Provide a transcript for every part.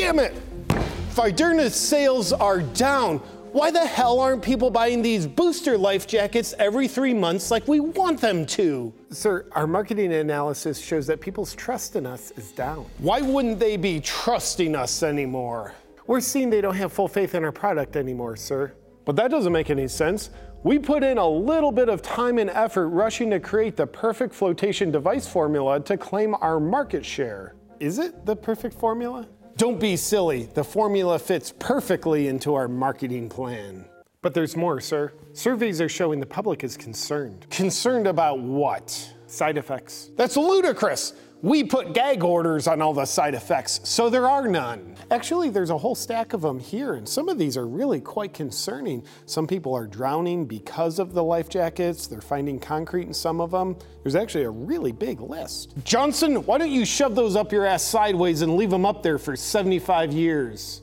Damn it! Fiderna sales are down. Why the hell aren't people buying these booster life jackets every 3 months like we want them to? Sir, our marketing analysis shows that people's trust in us is down. Why wouldn't they be trusting us anymore? We're seeing they don't have full faith in our product anymore, sir. But that doesn't make any sense. We put in a little bit of time and effort rushing to create the perfect flotation device formula to claim our market share. Is it the perfect formula? Don't be silly. The formula fits perfectly into our marketing plan. But there's more, sir. Surveys are showing the public is concerned. Concerned about what? Side effects. That's ludicrous. We put gag orders on all the side effects, so there are none. Actually, there's a whole stack of them here, and some of these are really quite concerning. Some people are drowning because of the life jackets. They're finding concrete in some of them. There's actually a really big list. Johnson, why don't you shove those up your ass sideways and leave them up there for 75 years?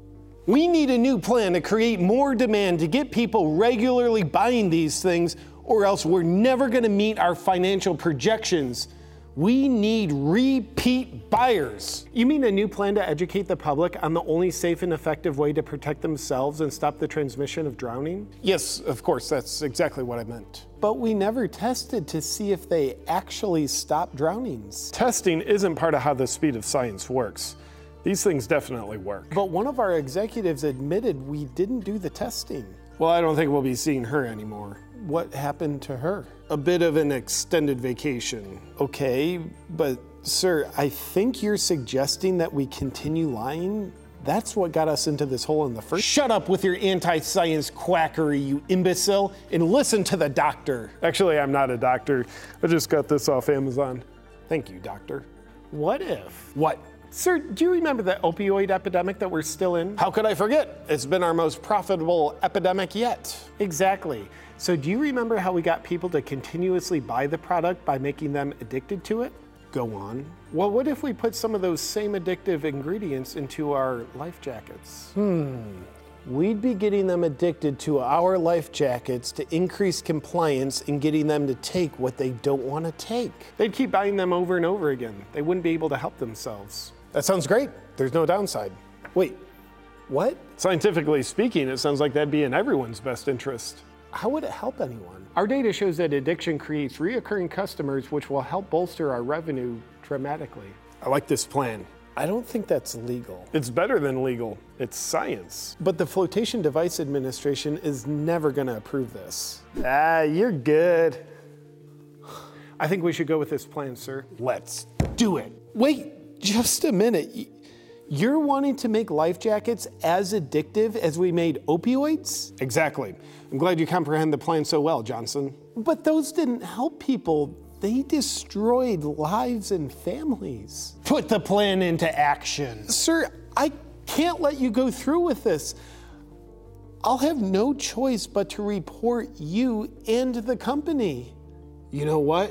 We need a new plan to create more demand to get people regularly buying these things, or else we're never gonna meet our financial projections. We need repeat buyers. You mean a new plan to educate the public on the only safe and effective way to protect themselves and stop the transmission of drowning? Yes, of course, that's exactly what I meant. But we never tested to see if they actually stop drownings. Testing isn't part of how the speed of science works. These things definitely work. But one of our executives admitted we didn't do the testing. Well, I don't think we'll be seeing her anymore. What happened to her? A bit of an extended vacation. Okay, but sir, I think you're suggesting that we continue lying? That's what got us into this hole in the first. Shut up with your anti-science quackery, you imbecile, and listen to the doctor. Actually, I'm not a doctor. I just got this off Amazon. Thank you, doctor. What if? What? Sir, do you remember the opioid epidemic that we're still in? How could I forget? It's been our most profitable epidemic yet. Exactly. So do you remember how we got people to continuously buy the product by making them addicted to it? Go on. Well, what if we put some of those same addictive ingredients into our life jackets? We'd be getting them addicted to our life jackets to increase compliance and getting them to take what they don't want to take. They'd keep buying them over and over again. They wouldn't be able to help themselves. That sounds great. There's no downside. Wait, what? Scientifically speaking, it sounds like that'd be in everyone's best interest. How would it help anyone? Our data shows that addiction creates reoccurring customers, which will help bolster our revenue dramatically. I like this plan. I don't think that's legal. It's better than legal. It's science. But the Flotation Device Administration is never going to approve this. You're good. I think we should go with this plan, sir. Let's do it. Wait, just a minute. You're wanting to make life jackets as addictive as we made opioids? Exactly. I'm glad you comprehend the plan so well, Johnson. But those didn't help people. They destroyed lives and families. Put the plan into action. Sir, I can't let you go through with this. I'll have no choice but to report you and the company. You know what?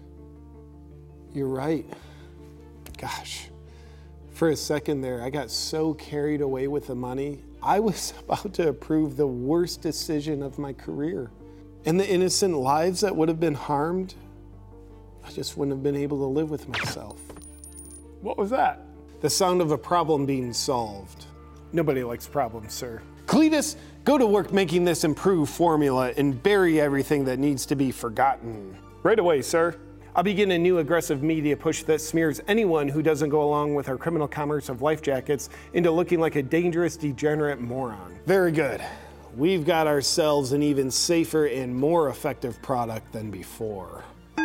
You're right. Gosh, for a second there, I got so carried away with the money. I was about to approve the worst decision of my career. And the innocent lives that would have been harmed, I just wouldn't have been able to live with myself. What was that? The sound of a problem being solved. Nobody likes problems, sir. Cletus, go to work making this improved formula and bury everything that needs to be forgotten. Right away, sir. I'll begin a new aggressive media push that smears anyone who doesn't go along with our criminal commerce of life jackets into looking like a dangerous, degenerate moron. Very good. We've got ourselves an even safer and more effective product than before.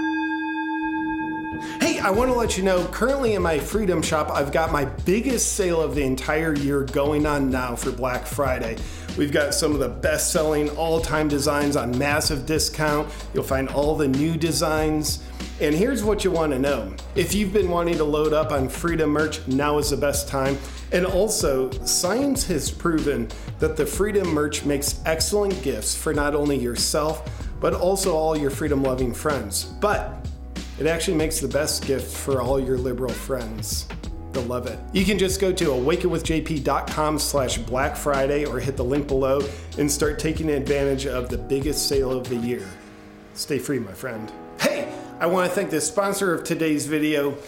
Hey, I want to let you know, currently in my Freedom Shop, I've got my biggest sale of the entire year going on now for Black Friday. We've got some of the best-selling all-time designs on massive discount. You'll find all the new designs. And here's what you want to know. If you've been wanting to load up on Freedom merch, now is the best time. And also, science has proven that the Freedom merch makes excellent gifts for not only yourself, but also all your freedom-loving friends. But it actually makes the best gift for all your liberal friends. They'll love it. You can just go to awakenwithjp.com/Black Friday or hit the link below and start taking advantage of the biggest sale of the year. Stay free, my friend. Hey, I want to thank the sponsor of today's video,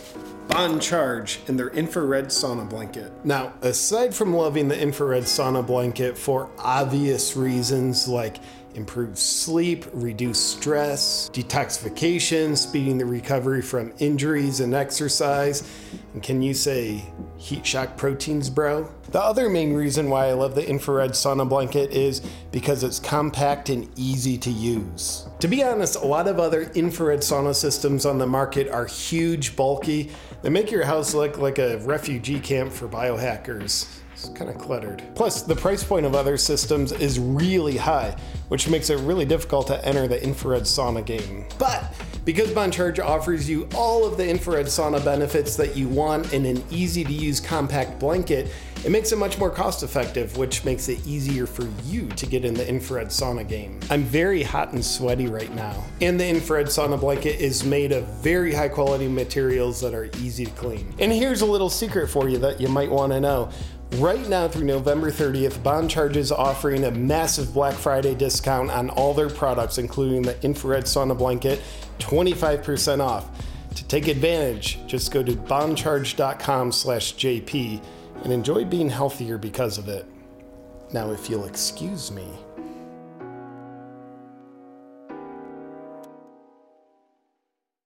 Boncharge and their infrared sauna blanket. Now, aside from loving the infrared sauna blanket for obvious reasons like improved sleep, reduced stress, detoxification, speeding the recovery from injuries and exercise, and can you say heat shock proteins, bro? The other main reason why I love the infrared sauna blanket is because it's compact and easy to use. To be honest, a lot of other infrared sauna systems on the market are huge, bulky. They make your house look like a refugee camp for biohackers. It's kind of cluttered. Plus, the price point of other systems is really high, which makes it really difficult to enter the infrared sauna game. But because Boncharge offers you all of the infrared sauna benefits that you want in an easy-to-use compact blanket, it makes it much more cost-effective, which makes it easier for you to get in the infrared sauna game. I'm very hot and sweaty right now, and the infrared sauna blanket is made of very high-quality materials that are easy to clean. And here's a little secret for you that you might want to know. Right now through November 30th, Boncharge is offering a massive Black Friday discount on all their products, including the infrared sauna blanket, 25% off. To take advantage, just go to boncharge.com/JP and enjoy being healthier because of it. Now, if you'll excuse me,